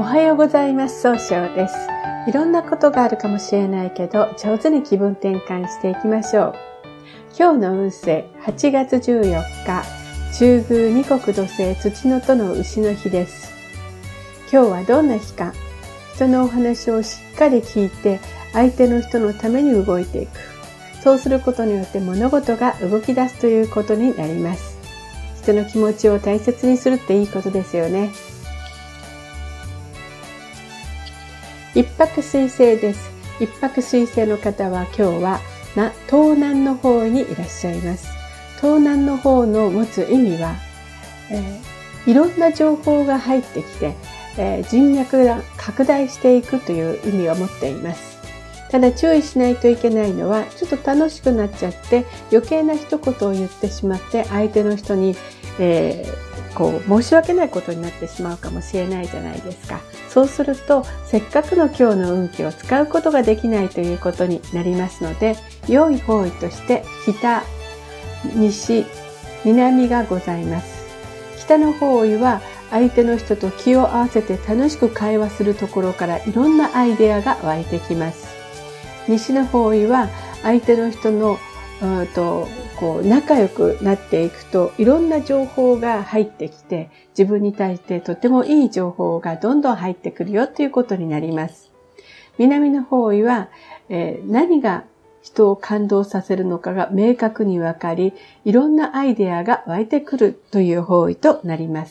おはようございます。総称です。いろんなことがあるかもしれないけど、上手に気分転換していきましょう。今日の運勢、8月14日、中宮二国土星土のとの牛の日です。今日はどんな日か、人のお話をしっかり聞いて、相手の人のために動いていく。そうすることによって物事が動き出すということになります。人の気持ちを大切にするっていいことですよね。一泊水星です。一泊水星の方は今日は東南の方にいらっしゃいます。東南の方の持つ意味は、いろんな情報が入ってきて、人脈が拡大していくという意味を持っています。ただ注意しないといけないのは、ちょっと楽しくなっちゃって余計な一言を言ってしまって相手の人に、申し訳ないことになってしまうかもしれないじゃないですか。そうするとせっかくの今日の運気を使うことができないということになりますので、良い方位として北、西、南がございます。北の方位は相手の人と気を合わせて楽しく会話するところからいろんなアイデアが湧いてきます。西の方位は相手の人の仲良くなっていくといろんな情報が入ってきて、自分に対してとてもいい情報がどんどん入ってくるよということになります。南の方位は、何が人を感動させるのかが明確にわかり、いろんなアイデアが湧いてくるという方位となります。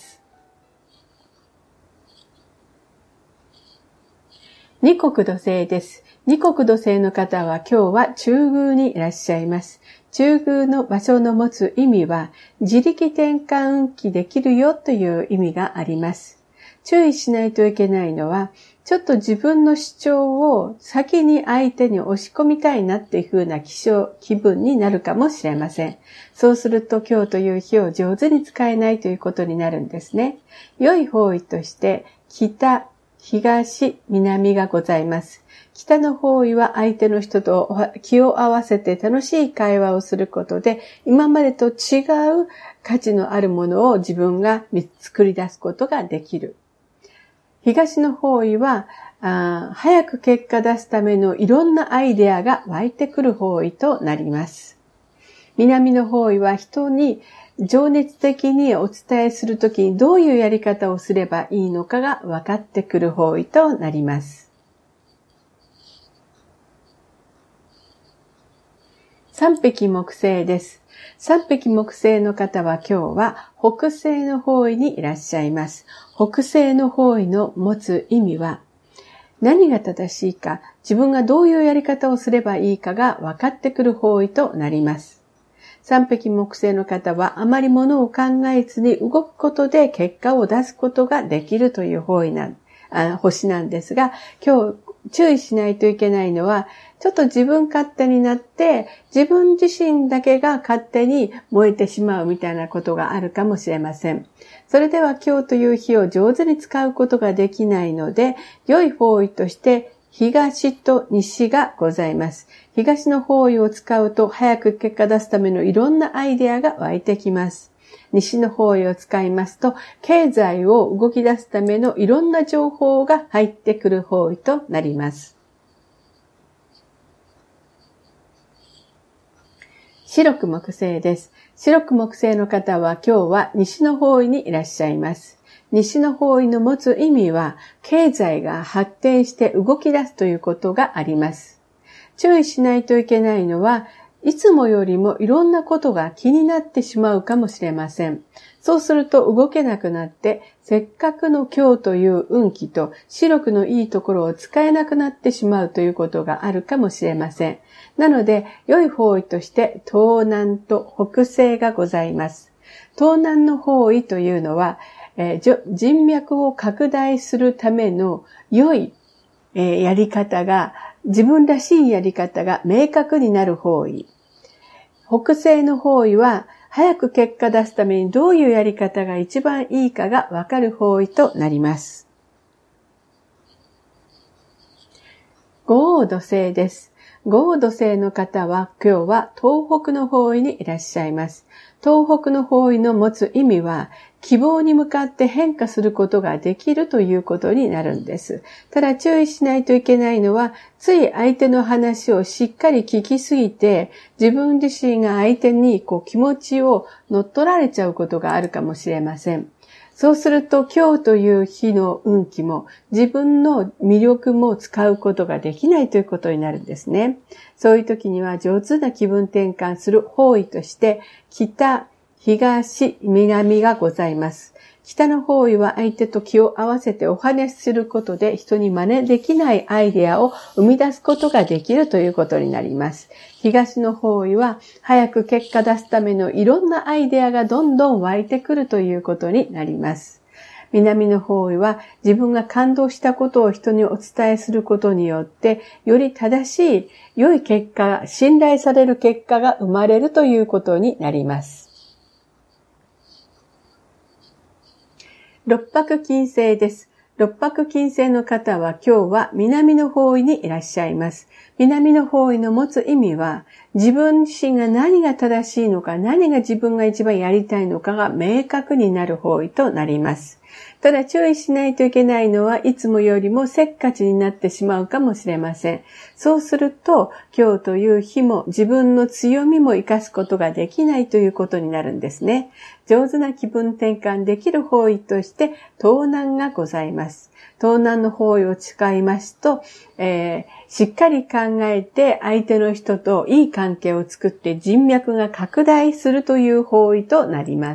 二国土星です。二国土星の方は今日は中宮にいらっしゃいます。中宮の場所の持つ意味は、自力転換運気できるよという意味があります。注意しないといけないのは、ちょっと自分の主張を先に相手に押し込みたいなっていう風な気分になるかもしれません。そうすると今日という日を上手に使えないということになるんですね。良い方位として北、東、南がございます。北の方位は相手の人と気を合わせて楽しい会話をすることで、今までと違う価値のあるものを自分が作り出すことができる。東の方位は早く結果出すためのいろんなアイデアが湧いてくる方位となります。南の方位は人に情熱的にお伝えするときにどういうやり方をすればいいのかが分かってくる方位となります。三匹木星です。三匹木星の方は今日は北西の方位にいらっしゃいます。北西の方位の持つ意味は、何が正しいか、自分がどういうやり方をすればいいかが分かってくる方位となります。三匹木星の方はあまりものを考えずに動くことで結果を出すことができるという星なんですが、今日注意しないといけないのは、ちょっと自分勝手になって、自分自身だけが勝手に燃えてしまうみたいなことがあるかもしれません。それでは今日という日を上手に使うことができないので、良い方位として東と西がございます。東の方位を使うと早く結果出すためのいろんなアイデアが湧いてきます。西の方位を使いますと、経済を動き出すためのいろんな情報が入ってくる方位となります。白く木星です。白く木星の方は今日は西の方位にいらっしゃいます。西の方位の持つ意味は、経済が発展して動き出すということがあります。注意しないといけないのは、いつもよりもいろんなことが気になってしまうかもしれません。そうすると動けなくなって、せっかくの今日という運気と白くのいいところを使えなくなってしまうということがあるかもしれません。なので、良い方位として東南と北西がございます。東南の方位というのは、人脈を拡大するための良い、やり方が、自分らしいやり方が明確になる方位。北西の方位は、早く結果出すためにどういうやり方が一番いいかがわかる方位となります。五黄土星です。 豪土星の方は今日は東北の方位にいらっしゃいます。東北の方位の持つ意味は、希望に向かって変化することができるということになるんです。ただ注意しないといけないのは、つい相手の話をしっかり聞きすぎて、自分自身が相手に気持ちを乗っ取られちゃうことがあるかもしれません。そうすると今日という日の運気も自分の魅力も使うことができないということになるんですね。そういう時には上手な気分転換する方位として北、東、南がございます。北の方位は相手と気を合わせてお話しすることで人に真似できないアイデアを生み出すことができるということになります。東の方位は早く結果出すためのいろんなアイデアがどんどん湧いてくるということになります。南の方位は自分が感動したことを人にお伝えすることによってより正しい良い結果、信頼される結果が生まれるということになります。六白金星です。六白金星の方は今日は南の方位にいらっしゃいます。南の方位の持つ意味は、自分自身が何が正しいのか、何が自分が一番やりたいのかが明確になる方位となります。ただ注意しないといけないのはいつもよりもせっかちになってしまうかもしれません。そうすると今日という日も自分の強みも生かすことができないということになるんですね。上手な気分転換できる方位として東南がございます。東南の方位を使いますと、しっかり考えて相手の人といい関係を作って人脈が拡大するという方位となります。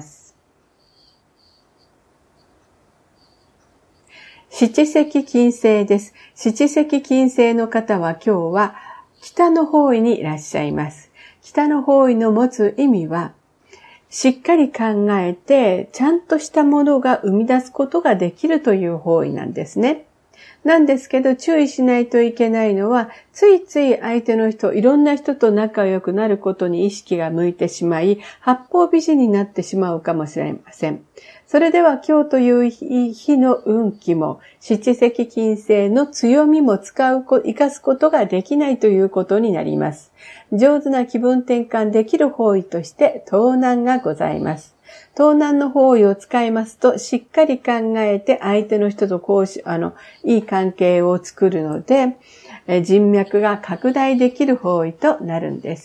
七石金星です。七石金星の方は今日は北の方位にいらっしゃいます。北の方位の持つ意味は、しっかり考えてちゃんとしたものが生み出すことができるという方位なんですね。なんですけど注意しないといけないのは、ついつい相手の人、いろんな人と仲良くなることに意識が向いてしまい、八方美人になってしまうかもしれません。それでは今日という日の運気も七石金星の強みも生かすことができないということになります。上手な気分転換できる方位として東南がございます。東南の方位を使いますとしっかり考えて相手の人といい関係を作るので人脈が拡大できる方位となるんです。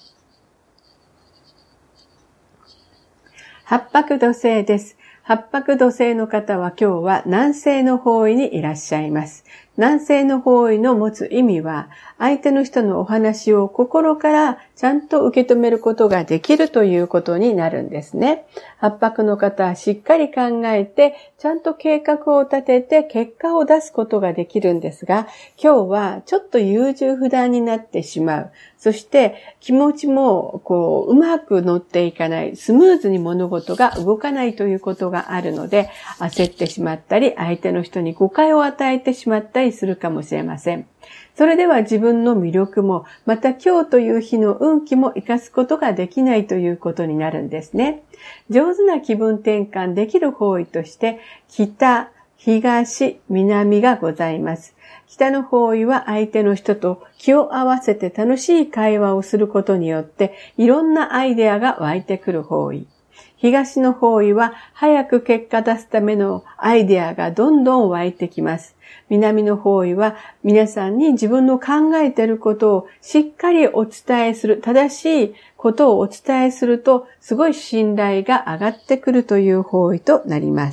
八白土星です。八白土星の方は今日は南西の方位にいらっしゃいます。南西の方位の持つ意味は、相手の人のお話を心からちゃんと受け止めることができるということになるんですね。八白の方はしっかり考えて、ちゃんと計画を立てて結果を出すことができるんですが、今日はちょっと優柔不断になってしまう。そして気持ちもうまく乗っていかない、スムーズに物事が動かないということがあるので、焦ってしまったり、相手の人に誤解を与えてしまったりするかもしれません。それでは自分の魅力も、また今日という日の運気も生かすことができないということになるんですね。上手な気分転換できる方位として、北、東、南がございます。北の方位は相手の人と気を合わせて楽しい会話をすることによって、いろんなアイデアが湧いてくる方位。東の方位は早く結果出すためのアイデアがどんどん湧いてきます。南の方位は皆さんに自分の考えていることをしっかりお伝えする、正しいことをお伝えするとすごい信頼が上がってくるという方位となります。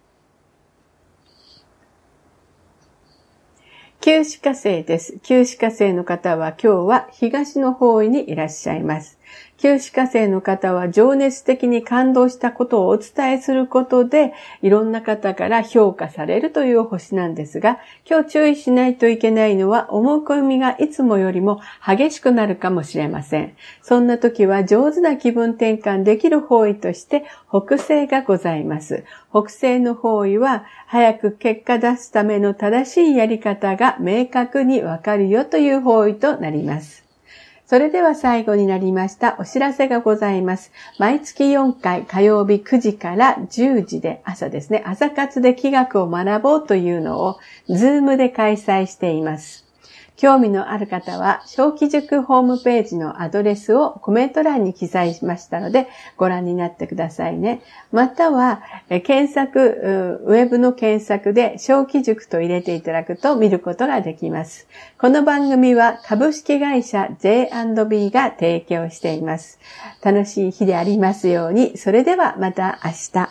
九紫火星です。九紫火星の方は今日は東の方位にいらっしゃいます。九紫火星の方は情熱的に感動したことをお伝えすることでいろんな方から評価されるという星なんですが、今日注意しないといけないのは思い込みがいつもよりも激しくなるかもしれません。そんな時は上手な気分転換できる方位として北西がございます。北西の方位は早く結果出すための正しいやり方が明確にわかるよという方位となります。それでは最後になりましたお知らせがございます。毎月4回火曜日9時から10時で朝ですね、朝活で気学を学ぼうというのを Zoom で開催しています。 興味のある方は、小規塾ホームページのアドレスをコメント欄に記載しましたので、ご覧になってくださいね。または、ウェブの検索で小規塾と入れていただくと見ることができます。この番組は株式会社 J&B が提供しています。楽しい日でありますように。それではまた明日。